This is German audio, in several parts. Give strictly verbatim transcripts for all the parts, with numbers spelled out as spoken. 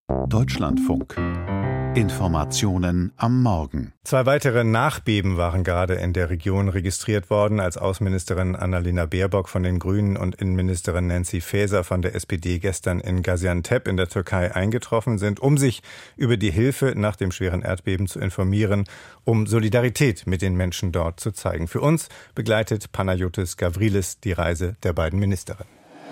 Deutschlandfunk. Informationen am Morgen. Zwei weitere Nachbeben waren gerade in der Region registriert worden, als Außenministerin Annalena Baerbock von den Grünen und Innenministerin Nancy Faeser von der S P D gestern in Gaziantep in der Türkei eingetroffen sind, um sich über die Hilfe nach dem schweren Erdbeben zu informieren, um Solidarität mit den Menschen dort zu zeigen. Für uns begleitet Panayotis Gavrilis die Reise der beiden Ministerinnen.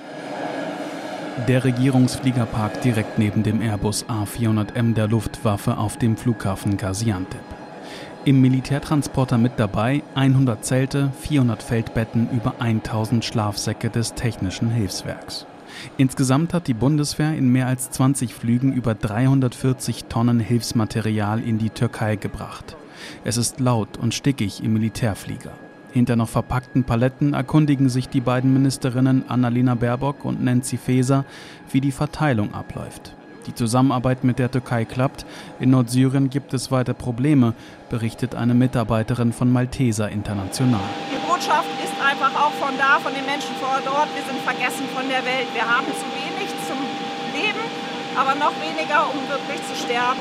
Der Regierungsfliegerpark direkt neben dem Airbus A vierhundert M der Luftwaffe auf dem Flughafen Gaziantep. Im Militärtransporter mit dabei hundert Zelte, vierhundert Feldbetten, über tausend Schlafsäcke des Technischen Hilfswerks. Insgesamt hat die Bundeswehr in mehr als zwanzig Flügen über dreihundertvierzig Tonnen Hilfsmaterial in die Türkei gebracht. Es ist laut und stickig im Militärflieger. Hinter noch verpackten Paletten erkundigen sich die beiden Ministerinnen Annalena Baerbock und Nancy Faeser, wie die Verteilung abläuft. Die Zusammenarbeit mit der Türkei klappt. In Nordsyrien gibt es weiter Probleme, berichtet eine Mitarbeiterin von Malteser International. Die Botschaft ist einfach auch von da, von den Menschen vor Ort dort. Wir sind vergessen von der Welt. Wir haben zu wenig zum Leben, aber noch weniger, um wirklich zu sterben.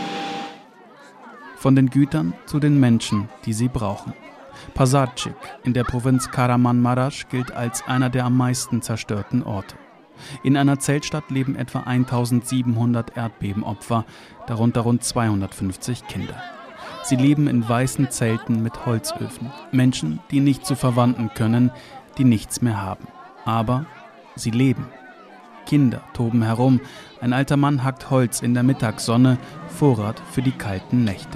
Von den Gütern zu den Menschen, die sie brauchen. Pazarcik in der Provinz Kahramanmaraş gilt als einer der am meisten zerstörten Orte. In einer Zeltstadt leben etwa eintausendsiebenhundert Erdbebenopfer, darunter rund zweihundertfünfzig Kinder. Sie leben in weißen Zelten mit Holzöfen. Menschen, die nicht zu Verwandten können, die nichts mehr haben. Aber sie leben. Kinder toben herum. Ein alter Mann hackt Holz in der Mittagssonne, Vorrat für die kalten Nächte.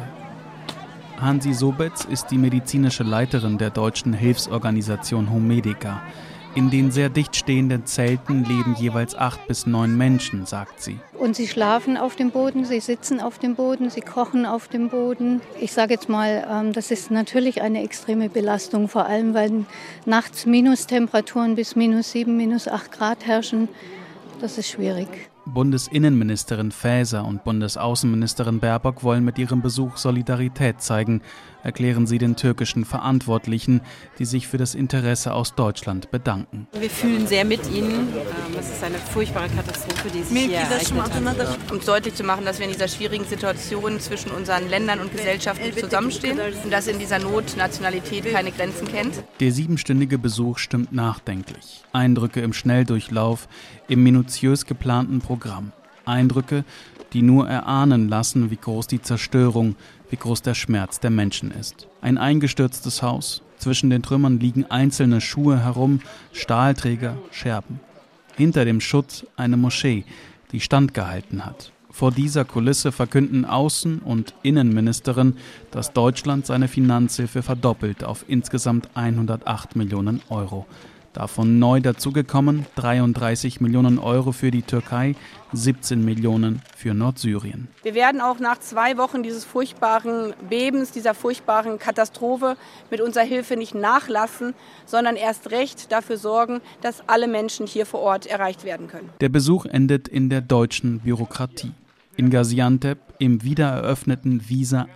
Hansi Sobetz ist die medizinische Leiterin der deutschen Hilfsorganisation Homedica. In den sehr dicht stehenden Zelten leben jeweils acht bis neun Menschen, sagt sie. Und sie schlafen auf dem Boden, sie sitzen auf dem Boden, sie kochen auf dem Boden. Ich sage jetzt mal, das ist natürlich eine extreme Belastung, vor allem weil nachts Minustemperaturen bis minus sieben, minus acht Grad herrschen. Das ist schwierig. Bundesinnenministerin Faeser und Bundesaußenministerin Baerbock wollen mit ihrem Besuch Solidarität zeigen, erklären sie den türkischen Verantwortlichen, die sich für das Interesse aus Deutschland bedanken. Wir fühlen sehr mit ihnen. Es ist eine furchtbare Katastrophe, die sich hier ereignet hat. Um deutlich zu machen, dass wir in dieser schwierigen Situation zwischen unseren Ländern und Gesellschaften zusammenstehen und dass in dieser Not Nationalität keine Grenzen kennt. Der siebenstündige Besuch stimmt nachdenklich. Eindrücke im Schnelldurchlauf, im minutiös geplanten Programm. Eindrücke, die nur erahnen lassen, wie groß die Zerstörung, wie groß der Schmerz der Menschen ist. Ein eingestürztes Haus, zwischen den Trümmern liegen einzelne Schuhe herum, Stahlträger, Scherben. Hinter dem Schutt eine Moschee, die standgehalten hat. Vor dieser Kulisse verkünden Außen- und Innenministerin, dass Deutschland seine Finanzhilfe verdoppelt auf insgesamt hundertacht Millionen Euro. Davon neu dazugekommen dreiunddreißig Millionen Euro für die Türkei, siebzehn Millionen für Nordsyrien. Wir werden auch nach zwei Wochen dieses furchtbaren Bebens, dieser furchtbaren Katastrophe mit unserer Hilfe nicht nachlassen, sondern erst recht dafür sorgen, dass alle Menschen hier vor Ort erreicht werden können. Der Besuch endet in der deutschen Bürokratie. In Gaziantep, im wiedereröffneten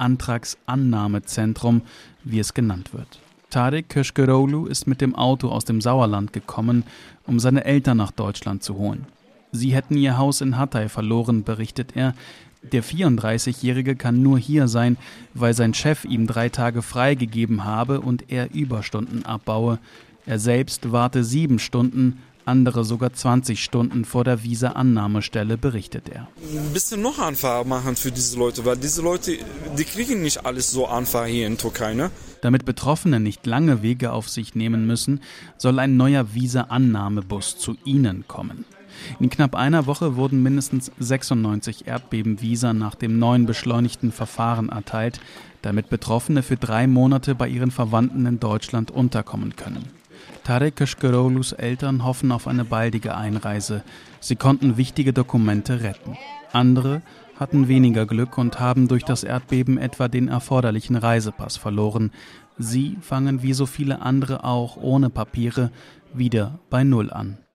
Visa-Antragsannahmezentrum, wie es genannt wird. Tarek Köşkeroğlu ist mit dem Auto aus dem Sauerland gekommen, um seine Eltern nach Deutschland zu holen. Sie hätten ihr Haus in Hatay verloren, berichtet er. Der vierunddreißigjährige kann nur hier sein, weil sein Chef ihm drei Tage freigegeben habe und er Überstunden abbaue. Er selbst warte sieben Stunden, andere sogar zwanzig Stunden vor der Visa-Annahmestelle, berichtet er. Ein bisschen noch einfacher machen für diese Leute, weil diese Leute, die kriegen nicht alles so einfach hier in Türkei, ne? Damit Betroffene nicht lange Wege auf sich nehmen müssen, soll ein neuer Visa-Annahmebus zu ihnen kommen. In knapp einer Woche wurden mindestens sechsundneunzig Erdbebenvisa nach dem neuen beschleunigten Verfahren erteilt, damit Betroffene für drei Monate bei ihren Verwandten in Deutschland unterkommen können. Tarek Köşkeroğlu's Eltern hoffen auf eine baldige Einreise. Sie konnten wichtige Dokumente retten. Andere hatten weniger Glück und haben durch das Erdbeben etwa den erforderlichen Reisepass verloren. Sie fangen wie so viele andere auch ohne Papiere wieder bei Null an.